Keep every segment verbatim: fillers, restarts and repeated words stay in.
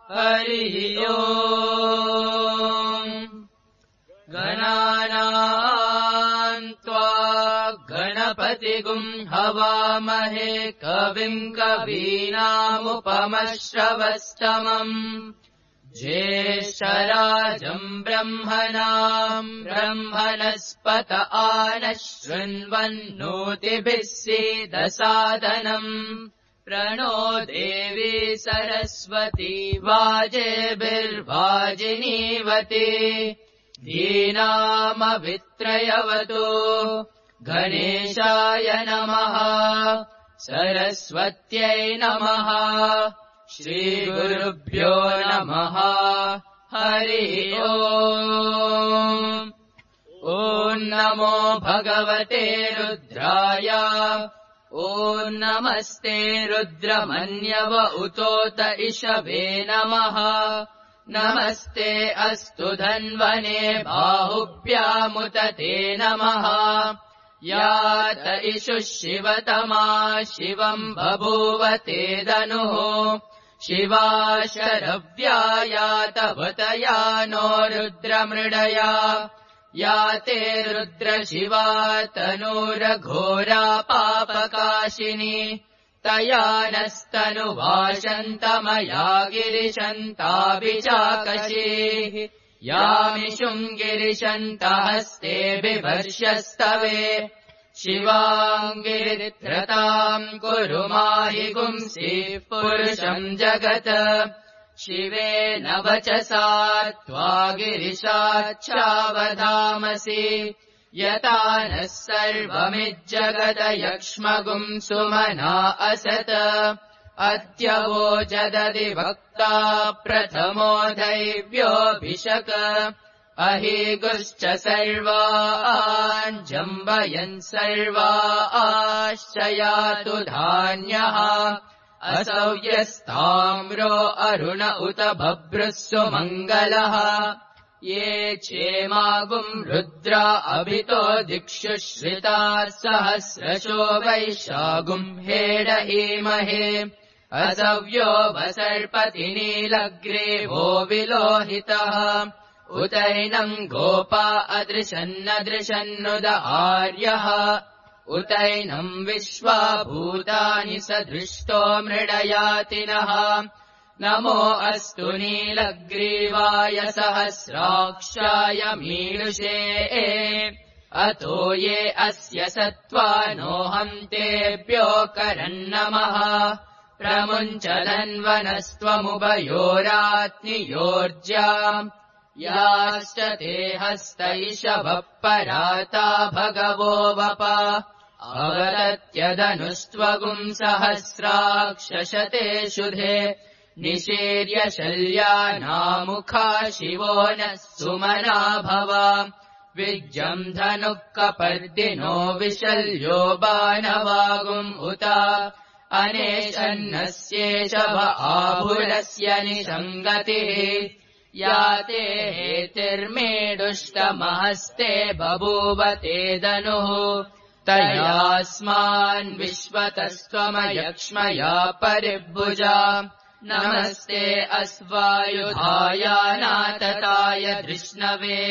हरिः ओम्। गणानाम् त्वा गणपतिगुं हवामहे कविम् कवीनामुपमश्रवस्तमम् ज्येष्ठराजम् ब्रह्मणाम् ब्रह्मणस्पत आनः शृण्वन्नोतिभिः सीदसादनम् प्रणो देवी सरस्वती वाजेभिर्वाजिनीवती धीनामवित्रयवतु गणेशाय नमः सरस्वत्यै नमः श्रीगुरुभ्यो नमः हरिः ओम्। ॐ नमो भगवते रुद्राय ॐ नमस्ते रुद्रमन्यव उतोत इषवे नमः नमस्ते अस्तु धन्वने बाहुभ्यामुत ते नमः यात इषुः शिवतमा शिवम् बभूव ते धनुः शिवा शरव्या यातवतया नो रुद्रमृडया याते रुद्रशिवा तनूरघोरा पापकाशिनी तया नस्तनुवाशन्तमया गिरिशन्ताभिचाकशीः यामिषुम् गिरिशन्तहस्ते बिभर्ष्यस्तवे शिवाङ्गिरित्रताम् कुरु माहि गुंसीः पुरुषम् जगत् शिवेन वचसा त्वा गिरिशाच्छावधामसि यता नः सर्वमिज्जगदयक्ष्मगुम् सुमना असत अद्य वो जददि वक्ता प्रथमो दैव्योऽभिषक अहीगुश्च सर्वान् जम्बयन् सर्वाश्च यातु धान्यः असौ यस्ताम्रो अरुण उत बभ्रुः सुमङ्गलः ये क्षेमागुम् रुद्रा अभितो दिक्षु श्रिताः सहस्रशो वैशागुम् हेडहीमहे असव्यो वसर्पति नीलग्रीवो विलोहितः उतैनम् गोपा अदृशन्नदृशन्नुद आर्यः उतैनम् विश्वा भूतानि सदृष्टो मृडयातिनः नमो अस्तु नीलग्रीवाय सहस्राक्षाय मीनुषे अतो ये अस्य सत्त्वानोऽहम् तेभ्यो करन्नमः प्रमुञ्चलन्वनस्त्वमुभयोरात्नियोर्ज्याम् याश्च ते हस्तैषवः पराता भगवो वप अवदत्यदनुस्त्वगुम् सहस्राक्षशते शुधे निशीर्य शल्यानामुखा शिवो नः सुमना भव विज्जम् धनुः कपर्दिनो विशल्यो बाणवागुम् उत अनेशन्नस्येषव आभुरस्य निषङ्गतिः याते हेतिर्मेडुष्टमहस्ते बभूव ते धनुः तयास्मान् विश्वतस्त्वमयक्ष्मया परिभुजा नमस्ते अस्वायुधायानातताय धृष्णवे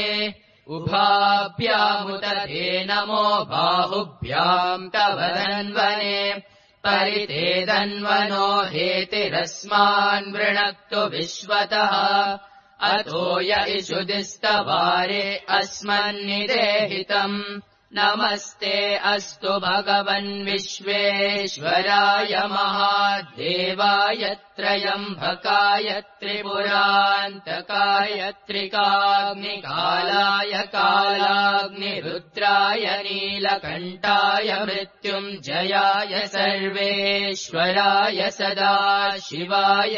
उभाभ्यामुत ते नमो बाहुभ्याम् तव धन्वने परिते धन्वनो हेतिरस्मान् वृणक्तु विश्वतः अतो य इषुदिस्तवारे अस्मन्निदेहितम् नमस्ते अस्तु भगवन् विश्वेश्वराय महादेवाय त्रयम्बकाय त्रिपुरान्तकाय त्रिकाग्निकालाय कालाग्निरुद्राय नीलकण्ठाय मृत्युञ्जयाय सर्वेश्वराय सदाशिवाय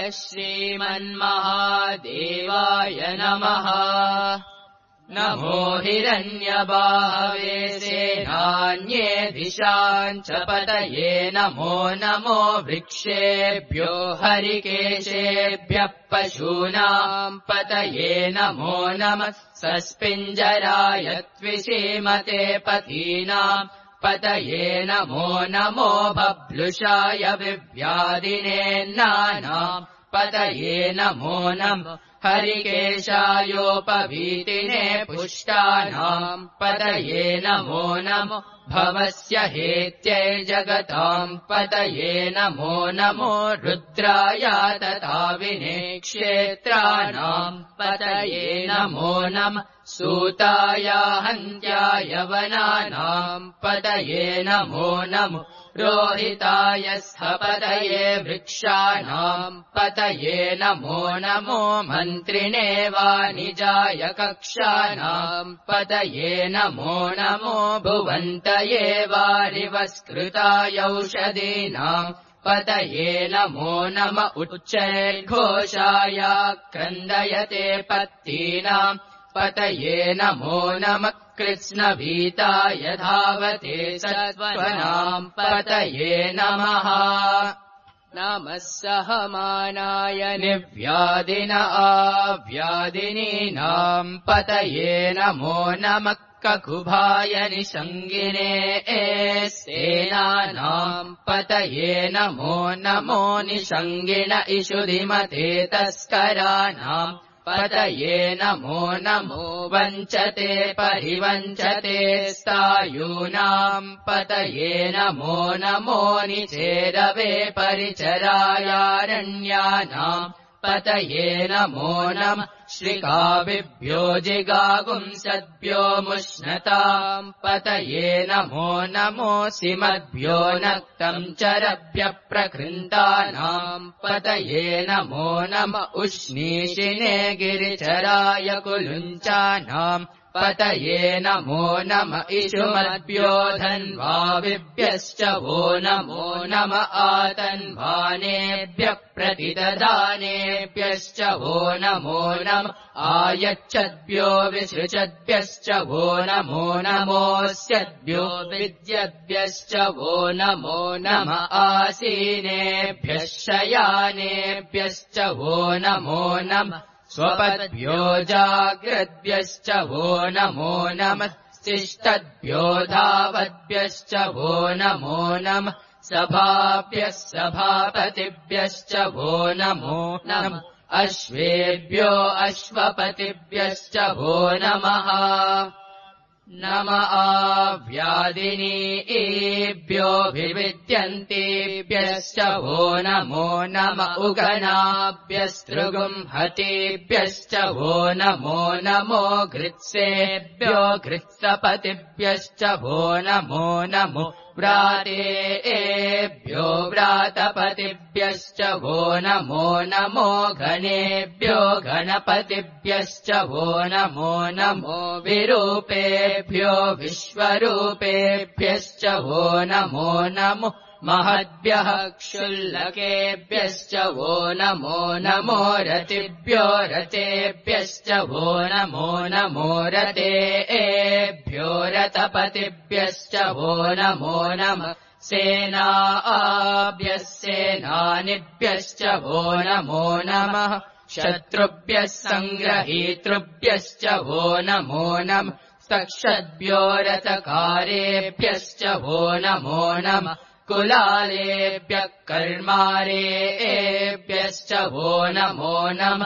श्रीमन्महादेवाय नमः। नमो हिरण्यबाहवे सेनान्ये दिशाम् च पतये नमो नमो वृक्षेभ्यो हरिकेशेभ्यः पशूनाम् पतये नमो नमः सस्पिञ्जराय त्विषीमते पतीनाम् पतये नमो नमो बभ्लुषाय विव्याधिने नानाम् पतये नमो नमः हरिकेशायोपवीतिने पुष्टानाम् पतये नमो नमः भवस्य हेत्यै जगताम् पतये नमो नमो रुद्राय तथा विनेक्षेत्राणाम् पतये नमो नमः सूताय हन्त्याय वनानाम् पतये नमो नमः रोहिताय स्थपतये वृक्षाणाम् पतये नमो नमो मन्त्रिणे वाणिजाय कक्षाणाम् पतये नमो नमो भुवन्तये वारिवस्कृताय औषधीनाम् पतये नमो नम उच्चैर्घोषाय क्रन्दयते पत्तीनाम् पतये नमो नमः कृत्स्नभीताय धावते सत्त्वनाम् पतये नमः नमः सहमानाय निव्याधिन आव्याधिनीनाम् पतये नमो नमः ककुभाय निषङ्गिने सेनानाम् पतये नमो नमो निषङ्गिन इषुधिमते तस्कराणाम् पतये नमो नमो वञ्चते परिवञ्चते स्थायूनाम् पतये नमो नमो निचेरवे परिचरायारण्यानाम् पतये नमो नमः श्रिकाविभ्यो जिगागुंसद्भ्यो मुष्णताम् पतये नमो नमो सिमद्भ्यो नक्तम् चरभ्यः प्रकृन्तानाम् पतये नमो नमः उष्णीषिणे गिरिचराय कुलुञ्चानाम् पतये नमो नमः इषुमद्भ्यो धन्वाविभ्यश्च वो नमो नमः आतन्वानेभ्यः प्रतिददानेभ्यश्च वो नमो नमः आयच्छद्भ्यो विसृजद्भ्यश्च वो नमो नमोऽस्यद्भ्यो विद्यद्भ्यश्च वो नमो नमः आसीनेभ्यः शयानेभ्यश्च वो नमो नमः स्वपद्भ्यो जाग्रद्भ्यश्च वो नमो नमः तिष्ठद्भ्यो धावद्भ्यश्च वो नमो नमः सभाभ्यः सभापतिभ्यश्च वो नमो नमः अश्वेभ्यो अश्वपतिभ्यश्च वो नमः नम आव्याधिनीभ्यो विविद्यन्तेभ्यश्च वो नमो नम उगनाभ्यस्तृगुंहतेभ्यश्च वो नमो नमो घृत्सेभ्यो घृत्सपतिभ्यश्च वो नमो नमो व्रातेभ्यो व्रातपतिभ्यश्च वो नमो नमो घनेभ्यो घनपतिभ्यश्च वो नमो नमो विरूपेभ्यो विश्वरूपेभ्यश्च वो नमो नमो महद्भ्यः क्षुल्लकेभ्यश्च वो नमो नमो रतिभ्यो रतेभ्यश्च वो नमो नमो रतेभ्यो रतपतिभ्यश्च वो नमो नमः सेनाभ्यः सेनानिभ्यश्च वो नमो नमः शत्रुभ्यः सङ्ग्रहीतृभ्यश्च वो नमो नमः सक्षद्भ्यो रथकारेभ्यश्च वो नमो नमः कुलालेभ्यः कर्मारेभ्यश्च वो नमो नमः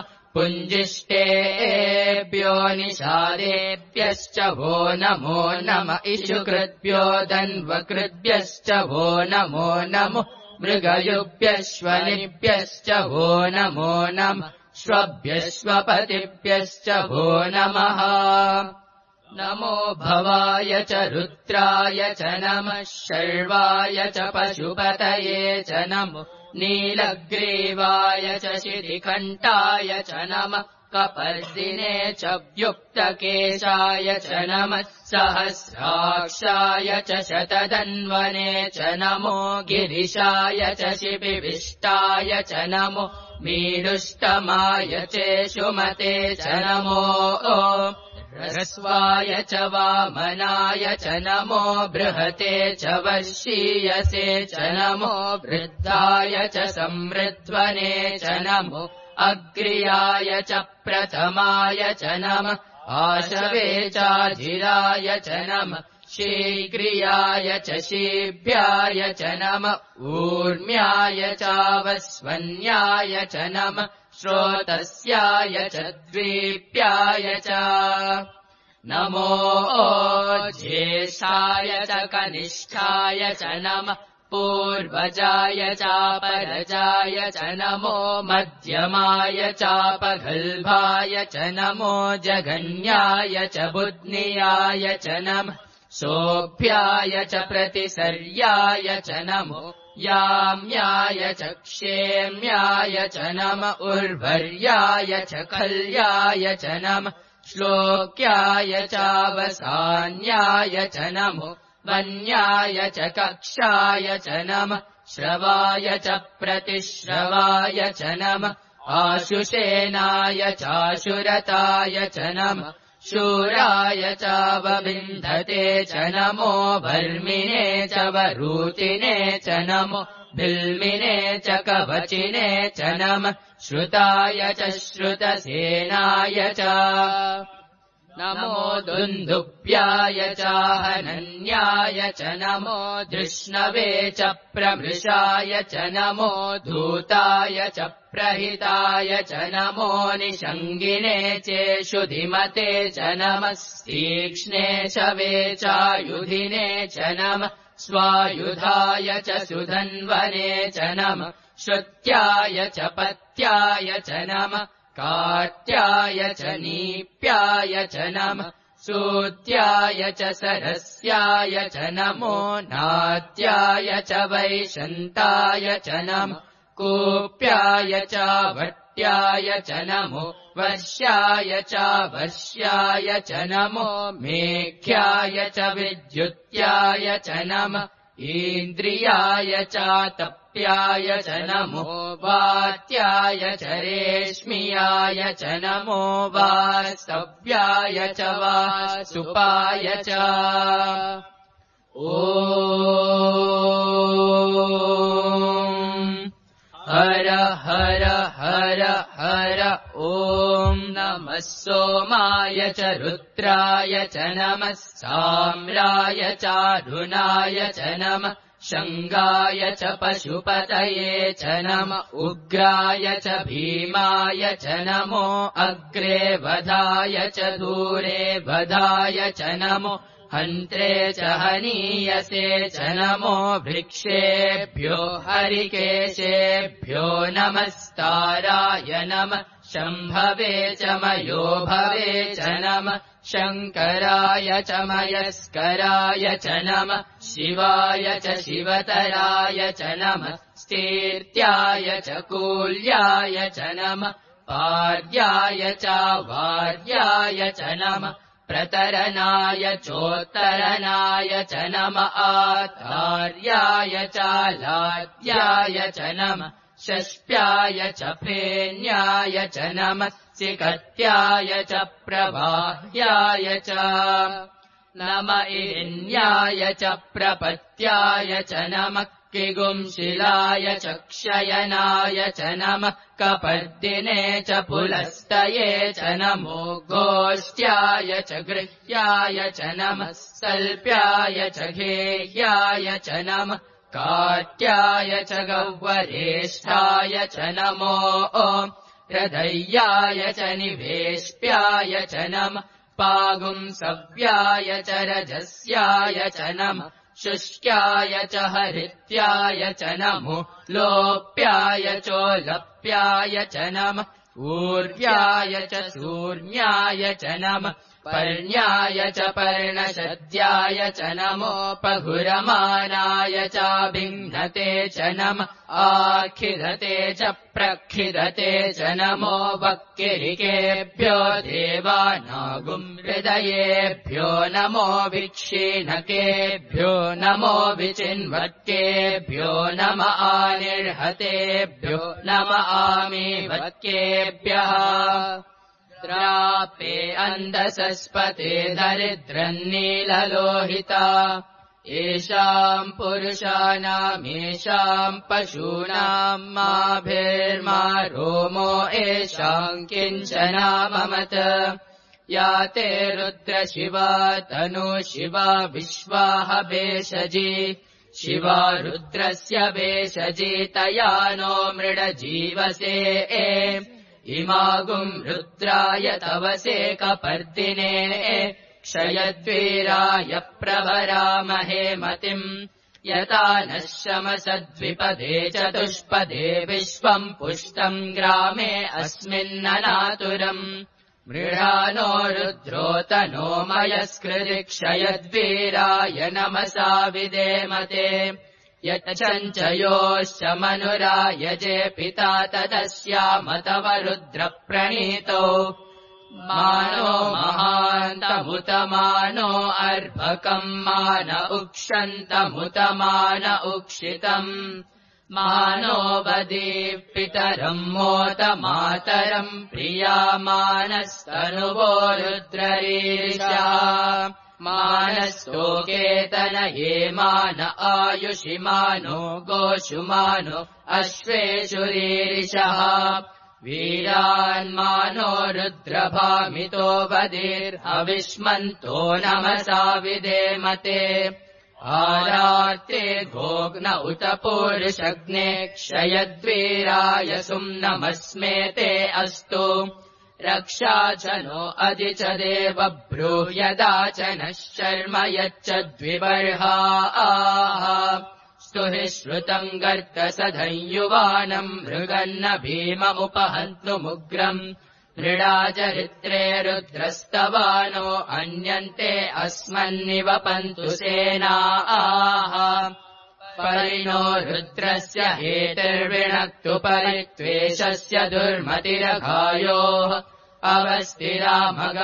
पुञ्जिष्टेभ्यो निषादेभ्यश्च वो नमो नमः इषुकृद्भ्यो धन्वकृद्भ्यश्च वो नमो नमः मृगयुभ्यश्वनिभ्यश्च वो नमो नमः श्वभ्यश्वपतिभ्यश्च वो नमः नमो भवाय च रुद्राय च नमः शर्वाय च पशुपतये च नमो नीलग्रीवाय च शितिकण्ठाय च नमः कपर्दिने च व्युक्तकेशाय च नमः सहस्राक्षाय च शतधन्वने च नमो गिरिशाय च शिबिविष्टाय च नमो मीडुष्टमाय चेषुमते च नमो ह्रस्वाय च वामनाय च नमो बृहते च वर्षीयसे च नमो वृद्धाय च समृध्वने च नमो अग्र्याय च प्रथमाय च नमः आशवे चाजिराय च नमः शीघ्रियाय च शीभ्याय च नम ऊर्म्याय चावस्वन्याय च नम श्रोतस्याय च द्वीप्याय च नमो ज्येष्ठाय च कनिष्ठाय च नम पूर्वजाय चापरजाय च नमो मध्यमाय चापगल्भाय च नमो जगन्याय च बुध्नियाय च नमः सोऽभ्याय च प्रतिसर्याय च नमो याम्याय च क्षेम्याय च नम उर्वर्याय च कल्याय च नम श्लोक्याय चावसान्याय च नमो वन्याय च कक्षाय च नम श्रवाय च प्रतिश्रवाय च नम आशुषेनाय चाशुरताय च नम शूराय चावविन्धते च नमो वर्मिणे च वरूतिने च नमो बिल्मिने च कवचिने च नम श्रुताय च श्रुतसेनाय च नमो दुन्दुभ्याय चाहनन्याय च नमो धृष्णवे च प्रमृषाय च नमो धूताय च प्रहिताय च नमो निषङ्गिने चेषुधिमते च नमः तीक्ष्णे शवे चायुधिने च नमः स्वायुधाय च सुधन्वने च नमः श्रुत्याय च पत्याय च नमः कार्त्याय च नीप्याय च नमः सूत्याय च सरस्याय च नमो नात्याय च वैशन्ताय च नमः कूप्याय च वट्याय च नमो वर्ष्याय च वर्ष्याय च नमो मेघ्याय च विद्युत्याय च नमः इन्द्रियाय च तप्याय च नमो वात्याय च रेश्मियाय च नमो वास्तव्याय च वासुपाय च ॐ हर हर हर हर ॐ नमः सोमाय च रुद्राय च नमः साम्राय चारुणाय च नमः शङ्गाय च पशुपतये च नमः उग्राय च भीमाय च नमो अग्रे वधाय च दूरे वधाय च नमो हन्त्रे च हनीयसे च नमो वृक्षेभ्यो हरिकेशेभ्यो नमस्ताराय नमः शम्भवे च मयोभवे च नमः शङ्कराय च मयस्कराय च नमः शिवाय च शिवतराय च नमः स्तीर्त्याय च कूल्याय च नमः पार्याय च वार्याय च नमः प्रतरनाय चोत्तरनाय च नमः आधार्याय च लाद्याय च नमः षष्प्याय च फेन्याय च नमः सिकत्याय च प्रवाह्याय च नम इन्याय च प्रपत्याय च नमः किगुंशिलाय च क्षयनाय च नमः कपर्दिने च पुलस्तये च नमो गोष्ट्याय च गृह्याय च नमः सल्प्याय च घेह्याय च नमः काट्याय च गह्वरेष्ठाय च नमो हृदय्याय च निवेश्प्याय च नमः पागुंसव्याय च रजस्याय च नमः शुष्क्याय च हरित्याय च नमो लोप्याय चोलप्याय च नमः ऊर्व्याय च शूर्ण्याय च नमः पर्ण्याय च पर्णशद्याय च नमो पघुरमानाय चाभिन्नते च नमः आखिदते च प्रखिदते च नमो वक्किरिकेभ्यो देवानागुम् हृदयेभ्यो नमो विक्षीणकेभ्यो नमो विचिन्वत्केभ्यो नम आनिर्हतेभ्यो नम आमीवत्केभ्यः द्रापे अन्धसस्पते दरिद्रन्नीललोहिता येषाम् पुरुषाणामेषाम् पशूनाम् माभिर्मा रोमो येषाम् किञ्चनाममत या ते रुद्र शिवा तनु शिवा विश्वाह भेषजी शिवा रुद्रस्य भेषजी तया नो मृड जीवसे इमागुम् रुद्राय तवसे कपर्दिने क्षयद्वीराय प्रभरामहे मतिम् यथा नः शमसद्विपदे चतुष्पदे विश्वम् पुष्टम् ग्रामे अस्मिन्ननातुरम् मृडानो रुद्रोतनो मयस्कृति क्षयद्वीराय नमसा विदेमते यच्चञ्चयोश्च मनुरायजे पिता तदस्यामतव रुद्रप्रणीतो मानो महान्तमुतमानो अर्भकम् मान उक्षन्तमुतमान उक्षितम् मानो वदीपितरम् मोत मातरम् प्रियामानस्तनुवो रुद्ररीर्षा मानस्तोकेतन ये मान आयुषि मानो गोषु मानो अश्वेषु रीरिषः वीरान्मानो रुद्रभामितो वदीर्हविष्मन्तो नमसा विदेमते आरात्रे गोग्न उत पूरुषग्ने क्षयद्वीराय सुम्नमस्मेते अस्तु रक्षा च नो अधि च देव ब्रूह्यदा च नः शर्म यच्च द्विबर्हाः स्तुहि श्रुतम् गर्तसधयुवानम् मृगन्न भीममुपहन्तुमुग्रम् मृडाचरित्रे रुद्रस्तवानो अन्यन्ते अस्मन्निवपन्तु सेनाः परिणो रुद्रस्य हेतिर्विणक्तु परित्वेषस्य दुर्मतिरघायोः अवस्थिरा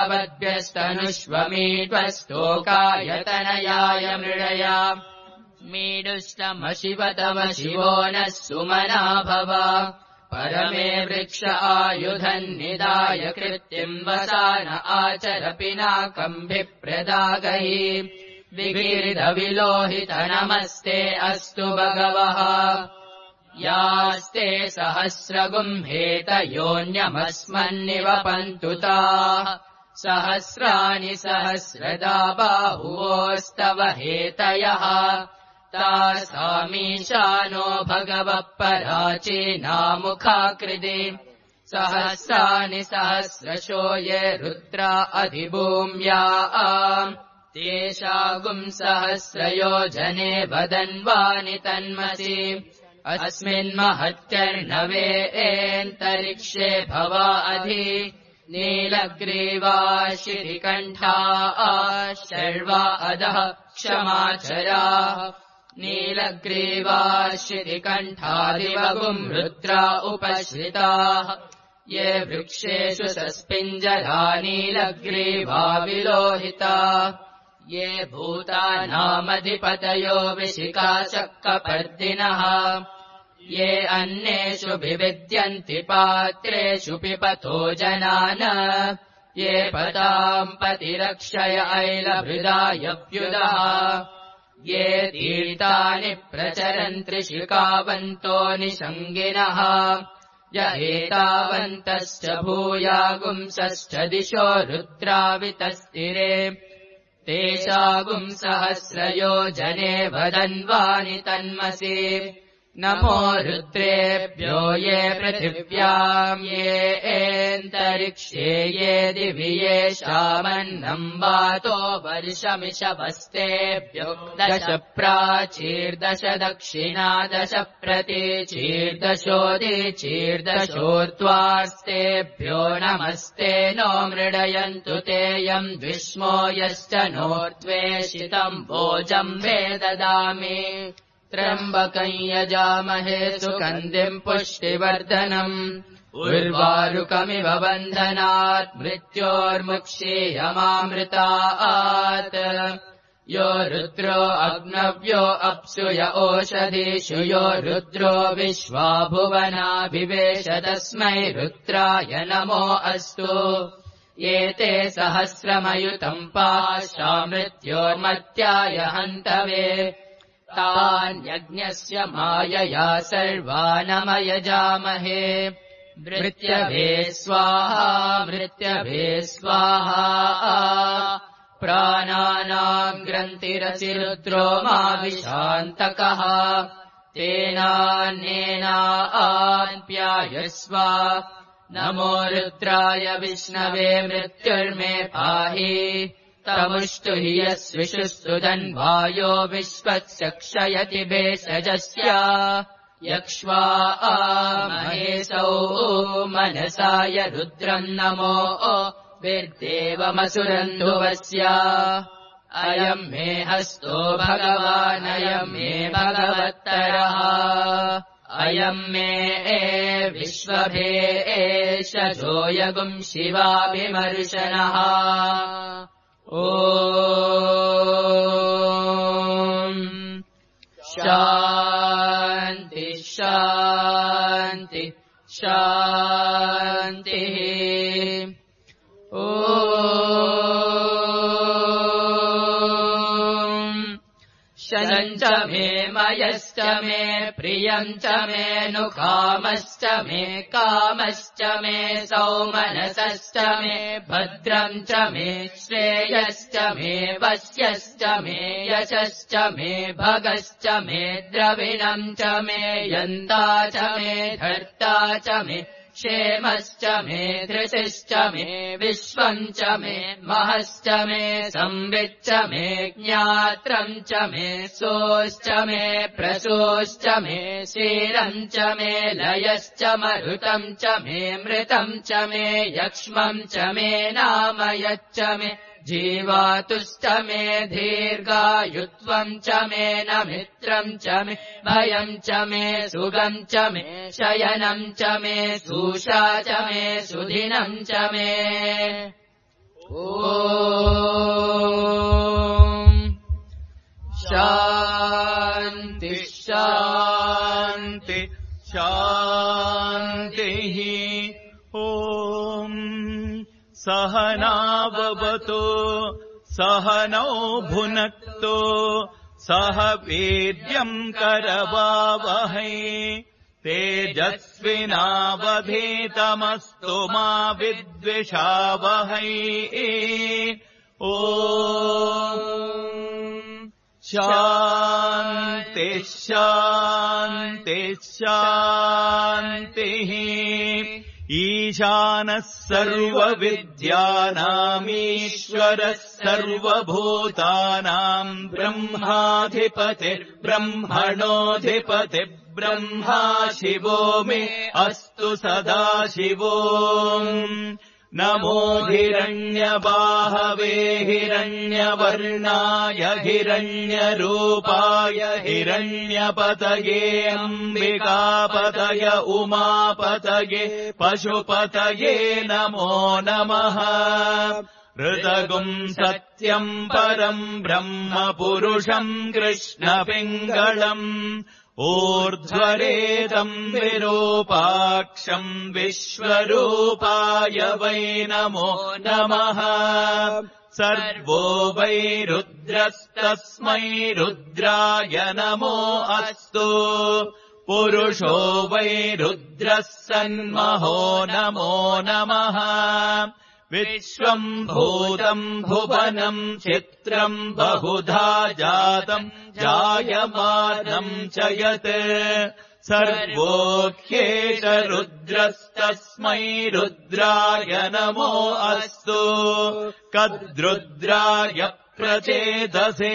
भगवद्भ्यस्तनुष्वमीड्वस्तोकायतनयाय मृडया मीडुष्टमशिव तव शिवो नः सुमना भव परमे वृक्ष आयुधन्निदाय कृत्तिम् वसान आचर पिनाकम्भिप्रदागहि विगीर्धविलोहित नमस्ते अस्तु भगवः यास्ते सहस्रगुम्हेत योऽन्यमस्मन्निवपन्तु ताः सहस्राणि सहस्रदा बाहुवोस्तव हेतयः तासामीशानो भगवः पराचीनामुखाकृति सहस्राणि सहस्रशो ये रुद्रा अधिभूम्या तेषागुम् सहस्रयोजने वदन्वानि तन्मसि अस्मिन्महत्यर्णवेऽन्तरिक्षे भवा अधि नीलग्रीवा शिरिकण्ठा शर्वा अधः क्षमाचराः नीलग्रीवा शिरिकण्ठादिवगुम् रुद्रा उपश्रिताः ये वृक्षेषु सस्पिञ्जरा नीलग्रीवा विलोहिता ये भूतानामधिपतयो विशिखाशक्कपर्दिनः ये अन्येषु विविद्यन्ति पात्रेषु पिपतो जनान ये पताम् पतिरक्षय ऐलभृदायव्युदः ये तीर्थानि प्रचरन्त्रिशिखावन्तो निषङ्गिनः य एतावन्तश्च भूयागुंसश्च दिशो रुद्रावितस्तिरे तेषागुम् सहस्रयोजने वदन्वानि तन्मसि नमो रुद्रेभ्यो ये पृथिव्याम् ये एन्तरिक्षे ये दिवि येषामन्नम् वातो वर्षमिषवस्तेभ्यो दश प्राचीर्दश दक्षिणा दश प्रतीचीर्दशोदीचीर्दशोर्ध्वास्तेभ्यो नमस्ते नो मृडयन्तु तेयम् द्विष्मो यश्च नोर्द्वेषितम् भोजम् वे ददामि त्र्यम्बकम् यजामहे सुगन्धिम् पुष्टिवर्धनम् उर्वारुकमिव बन्धनात् मृत्योर्मुक्षीयमामृतात् यो रुद्रो अग्नव्यो अप्सु य ओषधीषु यो रुद्रो विश्वा भुवनाभिवेश तस्मै रुद्राय नमो अस्तु एते सहस्रमयुतम् पाशा मृत्योर्मत्याय हन्तवे तान्यज्ञस्य मायया सर्वानमयजामहे मृत्यभे स्वाहा मृत्यभे स्वाहा प्राणानाम् ग्रन्थिरसि रुद्रो माविशान्तकः तेनान्येनाऽप्यायस्व नमो रुद्राय विष्णवे मृत्युर्मे पाहि तमुष्टु हि यस्विषुस्तु धन्वायो विश्वस्य क्षयति भेषजस्य यक्ष्वा महेशौ मनसाय रुद्रम् नमो विर्देवमसुरन्धुवस्य अयम् मे हस्तो भगवानयम् मे भगवत्तरः अयम् मे विश्वभेषजो यगुम् शिवाभिमर्शनः ॐ शान्ति शान्ति शान्तिः ॐ शनम् च मे मयश्च मे प्रियम् च मे नुकामश्च मे कामश्च मे सौमनसश्च मे भद्रम् च मे श्रेयश्च मे वश्यश्च मे यशश्च मे भगश्च मे द्रविणम् च मे यन्ता च मे धर्ता च मे क्षेमश्च मे धृतिश्च मे विश्वम् च मे महश्च मे संविच्च मे ज्ञात्रम् च मे सोश्च मे प्रसोश्च मे क्षीरम् च मे लयश्च मरुतम् च मे मृतम् च मे यक्ष्मम् च मे नामयच्च मे जीवातुश्च मे दीर्घायुत्वम् च मे नमित्रम् च मे भयम् च मे सुगम् च मे शयनम् च मे सूषा च मे सुदिनम् च मे ॐ शान्ति शान्ति शान्तिः ॐ सहनाववतु सहनौ भुनक्तु सह वीर्यम् करवावहै तेजस्विनावधीतमस्तु मा विद्विषावहै ॐ शान्ति शान्ति शान्तिः ईशानः सर्वविद्यानामीश्वरः सर्वभूतानाम् ब्रह्माधिपतिर्ब्रह्मणोऽधिपतिर्ब्रह्मा शिवो मे अस्तु सदा शिवो नमो हिरण्यबाहवे हिरण्यवर्णाय हिरण्यरूपाय हिरण्यपतये अम्बिकापतय उमापतये पशुपतये नमो नमः ऋतगुम् सत्यम् परम् ब्रह्म पुरुषम् कृष्णपिङ्गलम् ऊर्ध्वरेतम् विरूपाक्षम् विश्वरूपाय वै नमो नमः सर्वो वै रुद्रस्तस्मै रुद्राय नमो अस्तु पुरुषो वै रुद्रः सन्महो नमो नमः विश्वम् भूतम् भुवनम् चित्रम् बहुधा जातम् जायमानम् च यत् सर्वोऽख्येष रुद्रस्तस्मै रुद्राय नमो अस्तु कद्रुद्राय प्रचेदसे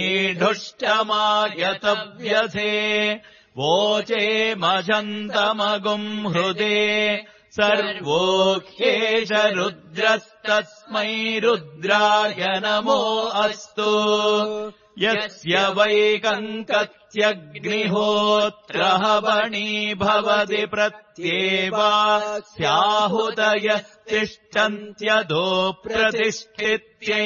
मीढुष्टमायतव्यसे वोचे मजन्तमगुम् हृदे सर्वोऽख्येष रुद्रस्तस्मै रुद्राय नमो अस्तु यस्य वैकङ्कत्यग्निहोत्रहवणी भवति प्रत्येवा स्याहुतयः तिष्ठन्त्यधो प्रतिष्ठित्यै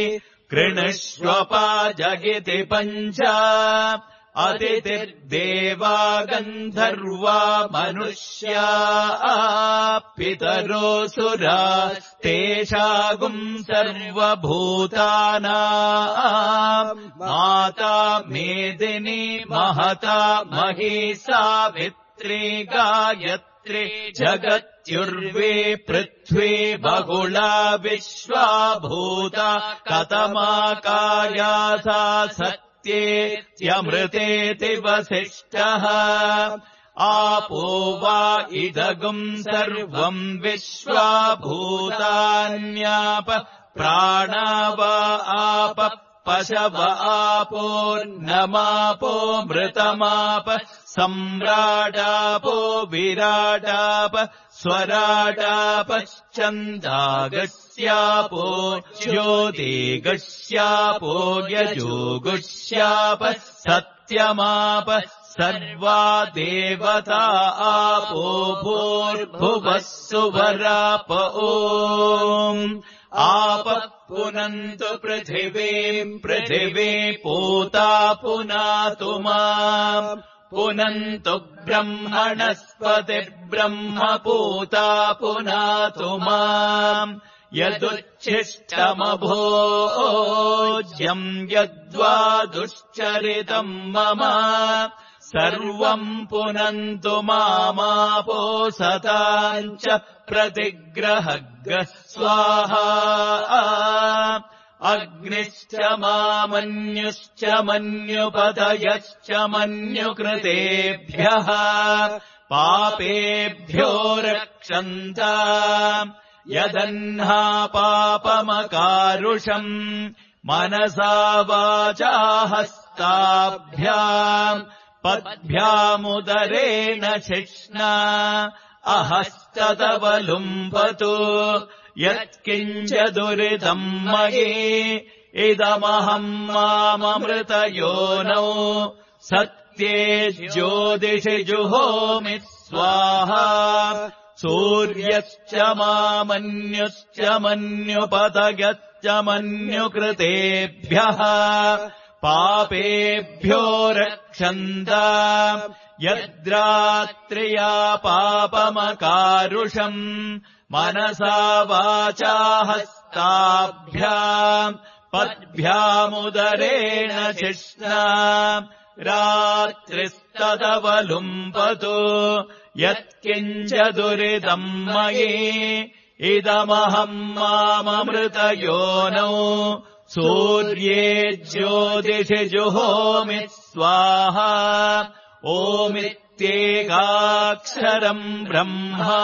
कृणुष्वपाजगिति पञ्च अदितिर्देवा गन्धर्वा मनुष्या पितरोऽसुरा तेषागुम् सर्वभूतानाम् माता मेदिनी महता मही सावित्री गायत्री जगत्युर्वे पृथ्वी बहुला विश्वा भूता कतमाकार्यासा सत्येत्यमृतेति वसिष्ठः आपो वा इदगुम् सर्वम् विश्वा भूतान्याप प्राणा वा आप पशव आपो नमापो मृतमाप सम्राटापो विराटाप स्वराटापश्चन्दागस्यापो ज्योतिगस्यापो यजोगुष्याप सत्यमाप सर्वा देवता आपो भूर्भुवः सुवराप ओम् आपः पुनन्तु पृथिवीम् पृथिवी पूता पुनातु माम् पुनन्तु ब्रह्मणस्पति ब्रह्म पूता पुनातु माम् यदुच्छिष्टमभोज्यम् यद्वा दुश्चरितम् मम सर्वम् पुनन्तु मामापो सताम् च प्रतिग्रहग्रः स्वाहा अग्निश्च मामन्युश्च मन्युपतयश्च मन्युकृतेभ्यः पापेभ्यो रक्षन्त यदह्ना पापमकारुषम् मनसा वाचा हस्ताभ्याम् पद्भ्यामुदरेण शिष्णा अहस्ततवलुम्पतु यत्किञ्च दुरितम् मयि इदमहम् माममृतयोनौ सत्ये ज्योतिषि जुहोमि स्वाहा सूर्यश्च मामन्युश्च मन्युपतयश्च मन्युकृतेभ्यः पापेभ्यो रक्षन्त यद्रात्र्या पापमकारुषम् मनसा वाचा हस्ताभ्याम् पद्भ्यामुदरेण शिष्णा रात्रिस्तदवलुम्पतु यत्किञ्च दुरितम् मयि इदमहम् माममृतयोनौ सूर्ये ज्योतिषि जुहोमि स्वाहा ओमित्येकाक्षरम् ब्रह्मा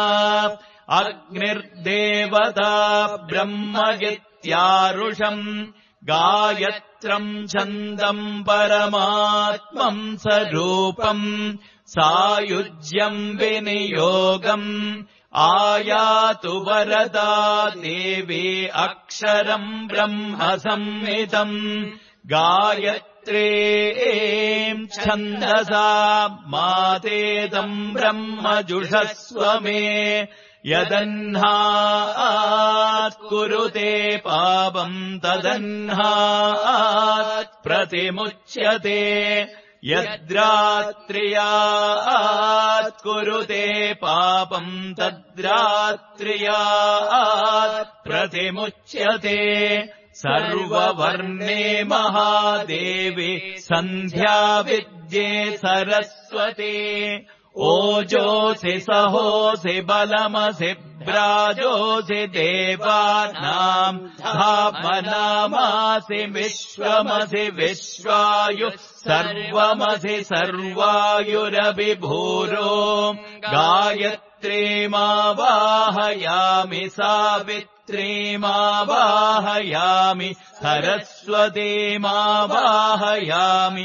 अग्निर्देवता ब्रह्मगित्यारुषम् गायत्रम् छन्दम् परमात्मम् स्वरूपम् सायुज्यम् विनियोगम् आयातु वरदा देवी अक्षरम् ब्रह्म संहितम् गायत्रीम् छन्दसा मातेदम् ब्रह्म जुषस्व मे यदह्नात् कुरुते पापम् तदह्नात् प्रतिमुच्यते यद्रात्र्यात् कुरुते पापम् तद्रात्र्यात् प्रतिमुच्यते सर्ववर्णे महादेवी सन्ध्या विद्ये सरस्वती ओजोऽसि सहोऽसि बलमसि ब्राजोऽसि देवानाम् धामनामासि विश्वमसि विश्वायुः सर्वमसि सर्वायुरभिभूरो गायत्रीमावाहयामि सावित्रीमावाहयामि सरस्वतीमावाहयामि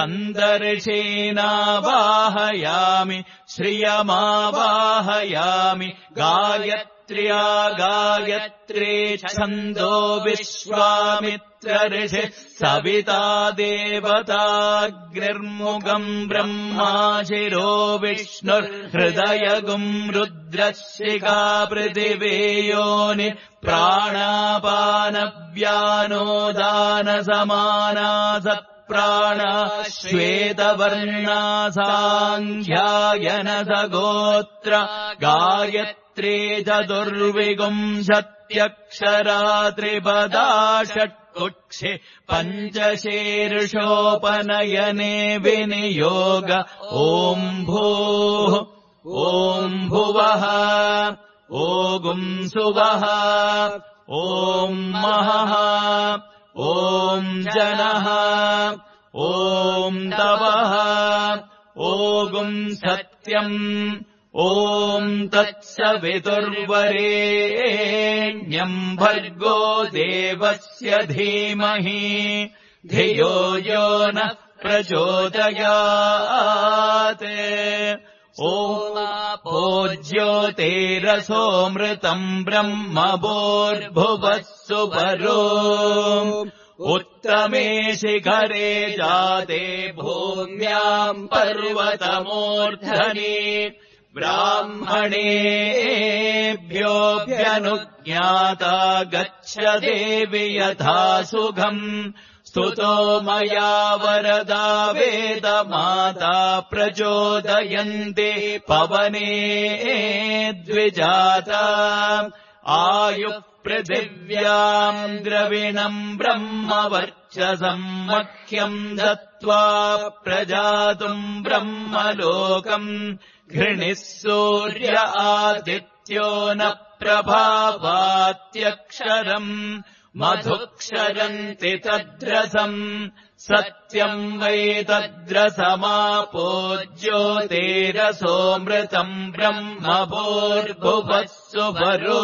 छन्दर्षीणावाहयामि श्रियमावाहयामि गायत्र्या गायत्री छन्दो विश्वामित्र ऋषि सविता देवताग्निर्मुखम् ब्रह्मा शिरो विष्णुर्हृदयगुम् रुद्रशिखा पृथिवी योनि प्राणापानव्यानोदानसमाना प्राणा श्वेतवर्णा साङ्ख्यायन सगोत्र गायत्री चतुर्विंशत्यक्षरा त्रिपदा षट्कुक्षि पञ्चशीर्षोपनयने विनियोग ॐ भूः ॐ भुवः ॐ सुवः ॐ महः ॐ जनः ॐ तवः ॐ सत्यम् ॐ तत्सवितुर्वरेण्यम् भर्गो देवस्य धीमहि धियो यो नः प्रचोदयात् ओमापो ज्योतिरसोऽमृतम् ब्रह्म भूर्भुवः सुवरो उत्तमे शिखरे जाते भूम्याम् पर्वतमूर्धनि ब्राह्मणेभ्योऽभ्यनुज्ञाता गच्छ देवि यथा सुखम् स्तुतो मया वरदा वेदमाता प्रचोदयन्ते पवने द्विजाता आयुः पृथिव्याम् द्रविणम् ब्रह्मवर्चसम् मह्यम् दत्त्वा प्रजातुम् ब्रह्मलोकम् घृणिः सूर्य आदित्यो न प्रभावात्यक्षरम् मधुक्षरन्ति तद्रसम् सत्यम् वै तद्रसमापो ज्योतिरसोऽमृतम् ब्रह्म भूर्भुवः सुवरो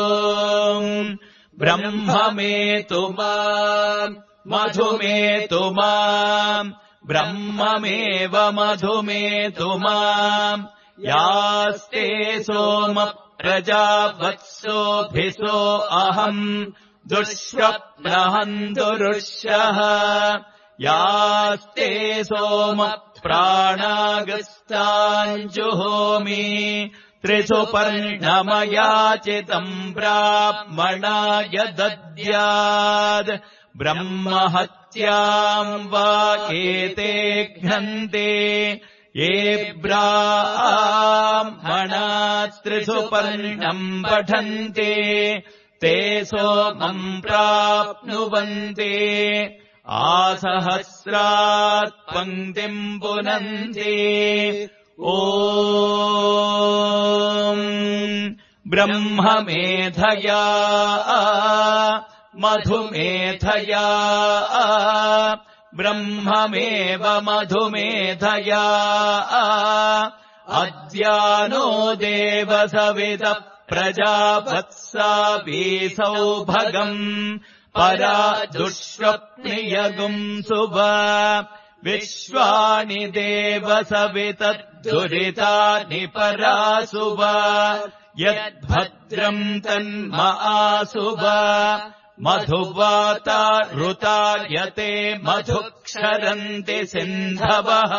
ब्रह्ममेतु माम् मधुमेतु माम् ब्रह्ममेव मधुमेतु माम् यास्ते सोम प्रजावत्सोऽभिसो अहम् दुष्स्वप्नहम् दुरुष्यः यास्ते सोम प्राणागस्ताञ्जुहोमि त्रिसुपर्णमयाचितम् ब्राह्मणाय दद्यात् ब्रह्महत्याम् वा एते घ्नन्ते ये ब्राह्मणात् त्रिसुपर्णम् पठन्ते ते सोमम् प्राप्नुवन्ते आसहस्रात् पङ्क्तिम् पुनन्ति ॐ ब्रह्ममेधया मधुमेधया ब्रह्ममेव मधुमेधया अद्यानो देवसवितः प्रजावत्साभिसौभगम् परा दुष्स्वप्नियगुम् सुव विश्वानि देवसवितद्दुरितानि परासुव यद्भद्रम् तन्म आसुव मधुवाता ऋतायते मधुक्षरन्ति सिन्धवः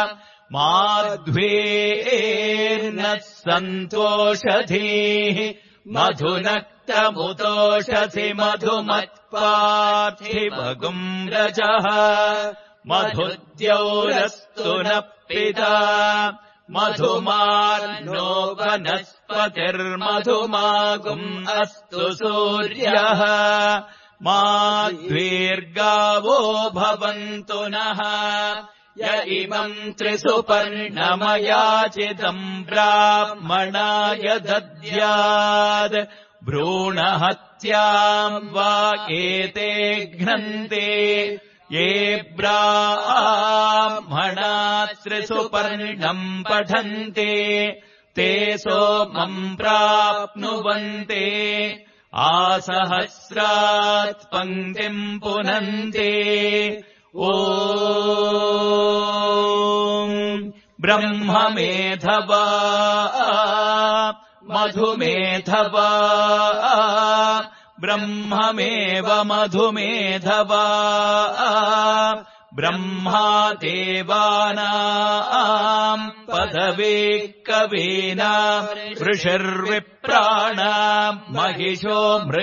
माध्वेर्नः सन्तोषधीः मधुनक्तमुतोषसि मधुमत्पार्थिवगुम् रजः मधुद्यौरस्तु नः पिता मधुमार्नो वनस्पतिर्मधुमागुम् अस्तु सूर्यः माध्वीर्गावो भवन्तु नः य इमम् त्रिसुपर्णमयाचितम् ब्राह्मणाय दद्यात् भ्रूणहत्याम् वा एते घ्नन्ते ये ब्राह्मणात् त्रिसुपर्णम् पठन्ते ते सोमम् प्राप्नुवन्ते आसहस्रात् पङ्क्तिम् पुनन्ते ॐ ब्रह्ममेधवा मधुमेधवा ब्रह्ममेव मधुमेधवा ब्रह्मा देवानाम् पदवे कवीनाम् ऋषिर्विप्राणाम् महिषो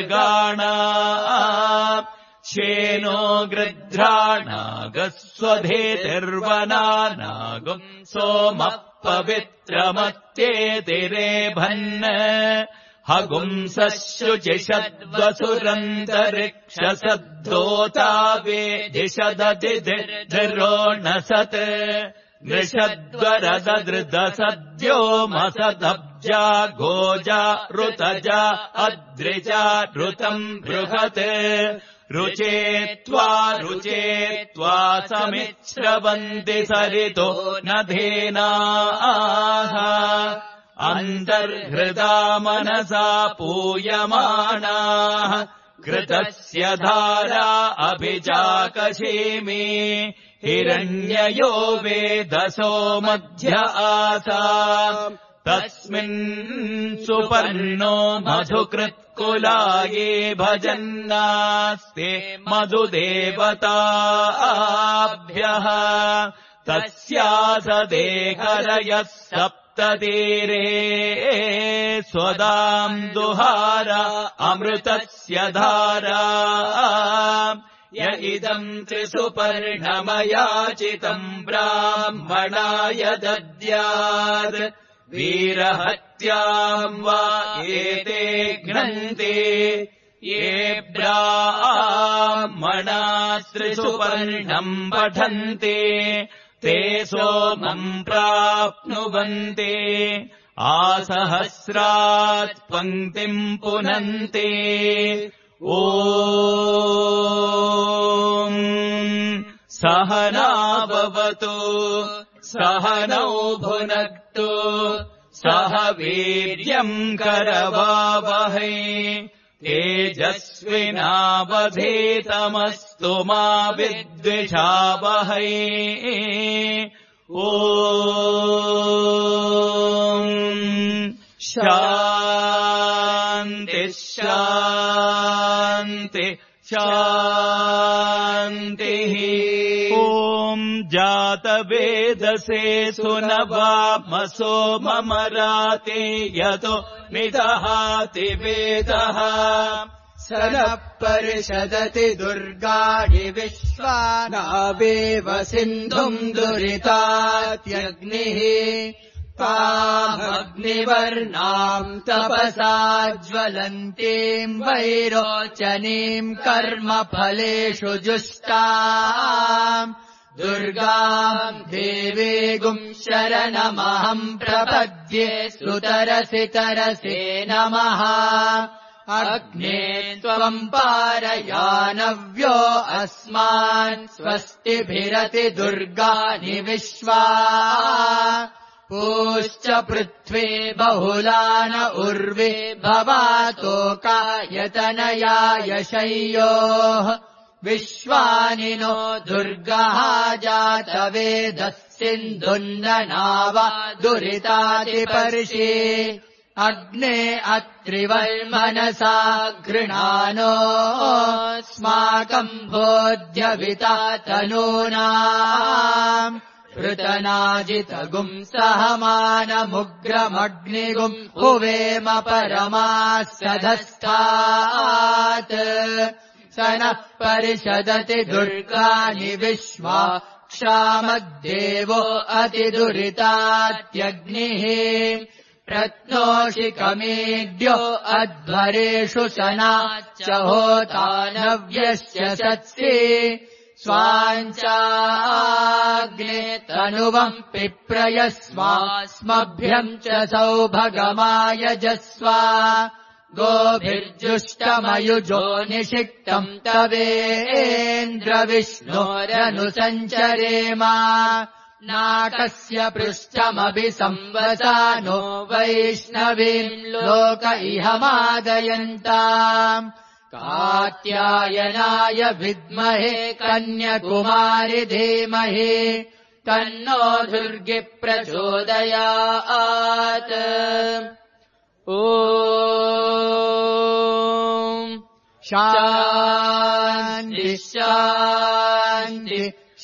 मृगाणाम् श्येनो गृध्राणागस्वधेतिर्वनानागुम् सोमः पवित्रमत्येतिरेभन् हगुंसः शुचिषद्वसुरन्तरिक्षसद्धोता वेदिषदतिथिर्रोणसत् नृषद्वरदधृतसद्यो मसदब्जा गोजा ऋतजा अद्रिजा ऋतम् बृहत् रुचे त्वा रुचे त्वा समिच्छ्रवन्ति सरितो नधेनाः अन्तर्हृदा मनसा पूयमानाः घृतस्य धारा अभिजाकशीमि हिरण्ययो वेदसो मध्य आसा तस्मिन् सुपर्णो मधुकृत्कुलाये भजन्नास्ते मधुदेवताभ्यः तस्यासदेहरयः सप्ततीरे स्वदाम् दुहारा अमृतस्य धारा य इदम् त्रिसुपर्णमयाचितम् ब्राह्मणाय दद्यात् वीरहत्याम् वा एते घ्नन्ति ये ब्राह्मणा त्रिसुपर्णम् पठन्ति ते सोमम् प्राप्नुवन्ति आसहस्रात् पङ्क्तिम् पुनन्ति ॐ सहनाववतु सहनौ भुनक्तु सह वीर्यम् करवावहै तेजस्विनावधीतमस्तु मा विद्विषावहै ॐ शान्ति शान्ति शान्तिः ॐ जातवेदसे सुनवामसो ममराते यतो निदहाति वेदः स नः परिषदति दुर्गाणि विश्वानावेव सिन्धुम् दुरितात्यग्निः तामग्निवर्णाम् तपसा ज्वलन्तीम् वैरोचनीम् कर्मफलेषु जुष्टाम् दुर्गाम् देवीगुम् शरणमहम् प्रपद्ये सुतरसि तरसे नमः अग्ने त्वम् पारयानव्यो अस्मान् स्वस्तिभिरति दुर्गाणि विश्वा पूश्च पृथ्वी बहुलान उर्वे भवातोकायतनयाय शय्योः विश्वानि नो दुर्गः जातवेदः सिन्धुन्ननाव दुरितादिपर्षि अग्ने अत्रिवल्मनसा गृणानोऽस्माकम् भोज्यविता तनूनाम् पृतनाजितगुम् सहमानमुग्रमग्निगुम् हुवेम परमाः सधस्तात् स नः परिषदति दुर्गाणि विश्वा क्षामद्देवो अतिदुरितात्यग्निः प्रत्नोषिकमेड्यो अध्वरेषु सनाच्च होतानव्यस्य सत्सि स्वाञ्चाग्ने तनुवम् पिप्रयस्वास्मभ्यम् च सौभगमायजस्वा गोभिर्जुष्टमयुजो निषिक्तम् तवेन्द्रविष्णोरनुसञ्चरेम नाकस्य पृष्ठमभि संवसानो वैष्णवीम् लोक इह मादयन्ताम् कात्यायनाय विद्महे कन्याकुमारि धीमहि तन्नो दुर्गे प्रचोदयात् ॐ शान्ति शान्ति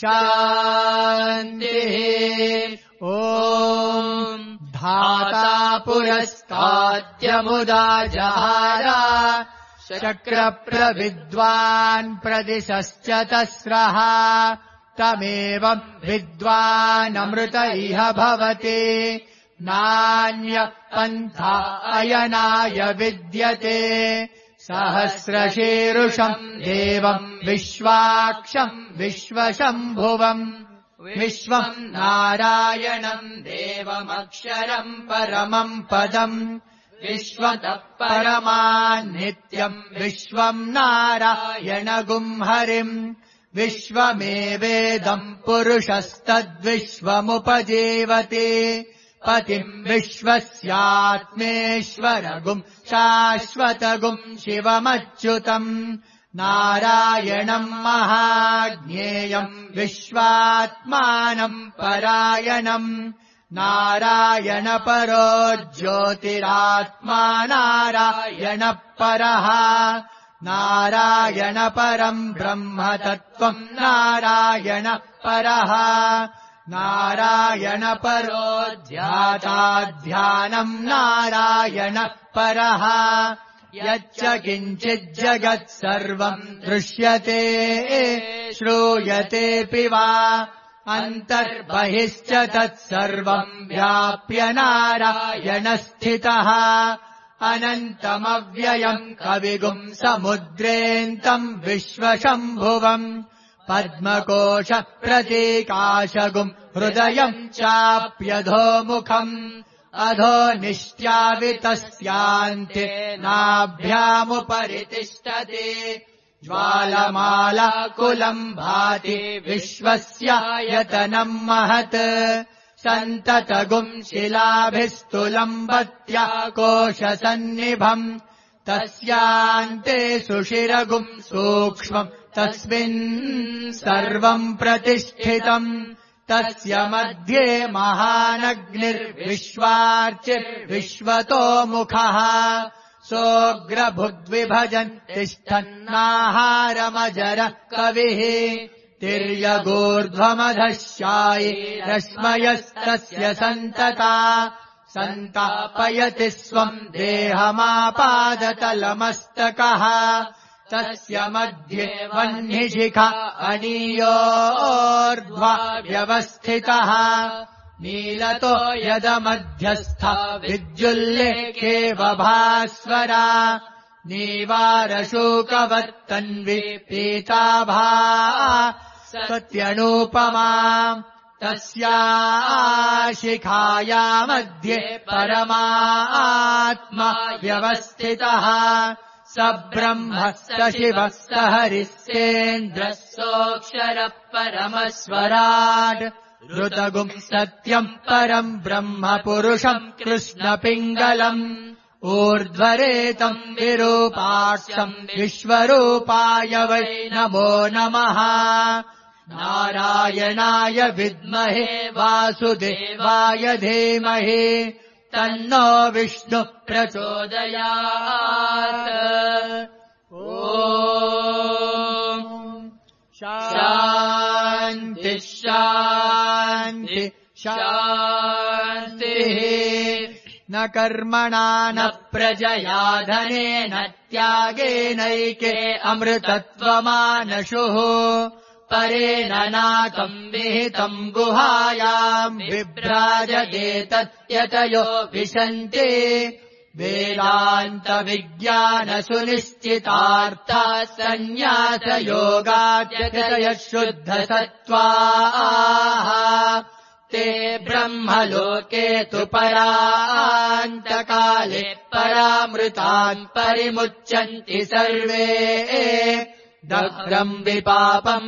शान्तिः ॐ धाता पुरस्ताद्यमुदा जहारा शक्रप्रविद्वान् प्रदिशश्च तस्रः तमेवम् विद्वानमृत इह भवति नान्य पन्था अयनाय विद्यते सहस्रशीरुषम् देवम् विश्वाक्षम् विश्वशम्भुवम् विश्वम् नारायणम् देवमक्षरम् परमम् पदम् विश्वतः परमान्नित्यम् विश्वम् नारायणगुम् हरिम् विश्वमेवेदम् पुरुषस्तद्विश्वमुपजीवति पतिम् विश्वस्यात्मेश्वरगुम् शाश्वतगुम् शिवमच्युतम् नारायणम् महाज्ञेयम् विश्वात्मानम् परायणम् नारायणपरो ज्योतिरात्मा नारायणः परः नारायणपरम् ब्रह्मतत्त्वम् नारायण परः नारायणपरो ध्याता ध्यानम् नारायण परः यच्च किञ्चिज्जगत् सर्वम् दृश्यते श्रूयतेऽपि वा अन्तर्बहिश्च तत्सर्वम् व्याप्य नारायणस्थितः अनन्तमव्ययम् कविगुम् समुद्रेऽन्तम् विश्वशम्भुवम् पद्मकोश प्रतीकाशगुम् हृदयम् चाप्यधोमुखम् अधो निष्ट्यावितस्यान्ते नाभ्यामुपरि तिष्ठति ज्वालमालाकुलम् भाति विश्वस्यायतनम् महत् सन्ततगुम् शिलाभिस्तुलम् बत्याकोशसन्निभम् तस्यान्ते सुशिरगुम् सूक्ष्मम् तस्मिन् सर्वम् प्रतिष्ठितम् तस्य मध्ये महानग्निर्विश्वार्चिर्विश्वतोमुखः सोऽग्रभुग्विभजन् तिष्ठन्नाहारमजर कविः तिर्यगूर्ध्वमधश्यायि रश्मयस्तस्य सन्तता सन्तापयति स्वम् देहमापादतलमस्तकः तस्य मध्ये वह्निशिखा अनीयोर्ध्वा व्यवस्थितः नीलतो यदमध्यस्था विद्युल्लेखे बभास्वरा नीवारशूकवत्तन्वी पीताभा सत्यनूपमा तस्या शिखाया मध्ये परमात्मा व्यवस्थितः स ब्रह्म स शिवः स हरिस्सेन्द्रः सोऽक्षरः परमस्वराट् ऋतगुम् सत्यम् परम् ब्रह्म पुरुषम् कृष्णपिङ्गलम् ऊर्ध्वरेतम् विरूपाक्षम् विश्वरूपाय वै नमो नमः नारायणाय विद्महे वासुदेवाय धीमहि तन्नो विष्णुः प्रचोदयात् ॐ शान्ति शान्ति शान्तिः न कर्मणा न प्रजया धनेन त्यागेनैके अमृतत्वमानशुः परेण नाकम् विहितम् गुहायाम् विभ्राजते यतयो विशन्ति वेदान्तविज्ञानसुनिश्चितार्था सन्न्यासयोगाद्यतयः शुद्धसत्त्वाः ते ब्रह्मलोके तु परान्तकाले परामृतान् परिमुच्यन्ति सर्वे दग्ध्रम् विपापम्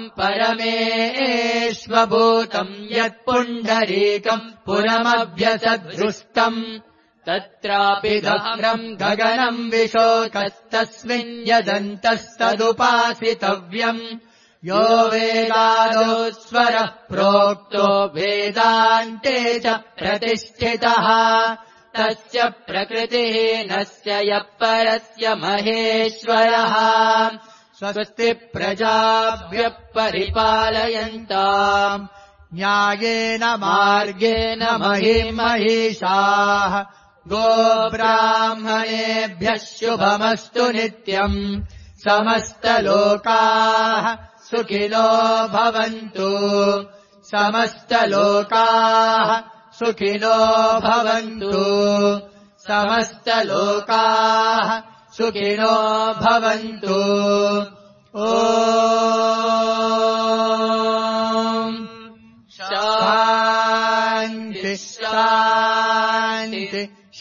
परमेष्वभूतम् यत्पुण्डरीकम् पुरमभ्यसदृष्टम् तत्रापि दग्ध्रम् गगनम् विशोकस्तस्मिन् यदन्तस्तदुपासितव्यम् यो वेदादो स्वरः प्रोक्तो वेदान्ते च प्रतिष्ठितः तस्य प्रकृतिः नस्य यः परस्य महेश्वरः स्वस्ति प्रजाभ्यः परिपालयन्ताम् न्यायेन मार्गेण महिमहीषाः गोब्राह्मणेभ्यः शुभमस्तु नित्यम् समस्तलोकाः सुखिनो भवन्तु समस्तलोकाः सुखिनो भवन्तु समस्तलोकाः सुखिनो भवन्तु ॐ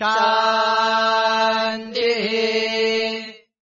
शा